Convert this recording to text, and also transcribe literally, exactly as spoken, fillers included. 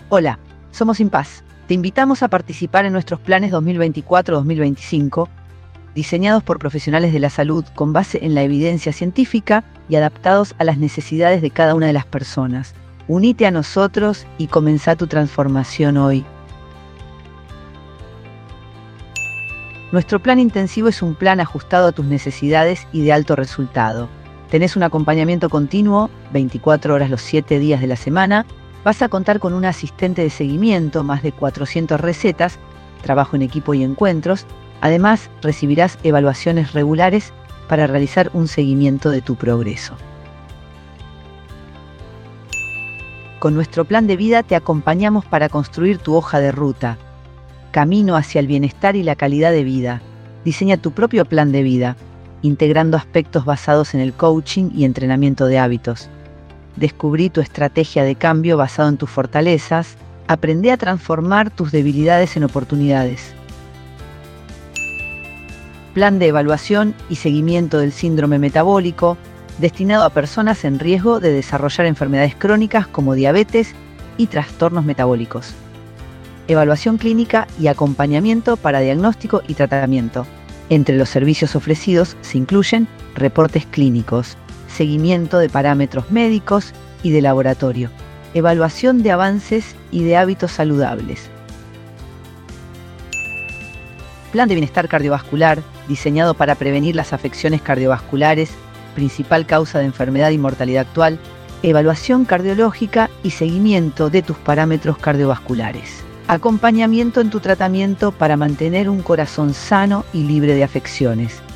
Hola, somos Impaz. Te invitamos a participar en nuestros planes dos mil veinticuatro a dos mil veinticinco, diseñados por profesionales de la salud con base en la evidencia científica y adaptados a las necesidades de cada una de las personas. Unite a nosotros y comenzá tu transformación hoy. Nuestro plan intensivo es un plan ajustado a tus necesidades y de alto resultado. Tenés un acompañamiento continuo, veinticuatro horas los siete días de la semana. Vas a contar con un asistente de seguimiento, más de cuatrocientas recetas, trabajo en equipo y encuentros. Además, recibirás evaluaciones regulares para realizar un seguimiento de tu progreso. Con nuestro plan de vida te acompañamos para construir tu hoja de ruta. Camino hacia el bienestar y la calidad de vida. Diseña tu propio plan de vida, integrando aspectos basados en el coaching y entrenamiento de hábitos. Descubrí tu estrategia de cambio basado en tus fortalezas. Aprende a transformar tus debilidades en oportunidades. Plan de evaluación y seguimiento del síndrome metabólico, destinado a personas en riesgo de desarrollar enfermedades crónicas como diabetes y trastornos metabólicos. Evaluación clínica y acompañamiento para diagnóstico y tratamiento. Entre los servicios ofrecidos se incluyen reportes clínicos, seguimiento de parámetros médicos y de laboratorio, evaluación de avances y de hábitos saludables. Plan de bienestar cardiovascular, diseñado para prevenir las afecciones cardiovasculares, principal causa de enfermedad y mortalidad actual, evaluación cardiológica y seguimiento de tus parámetros cardiovasculares. Acompañamiento en tu tratamiento para mantener un corazón sano y libre de afecciones.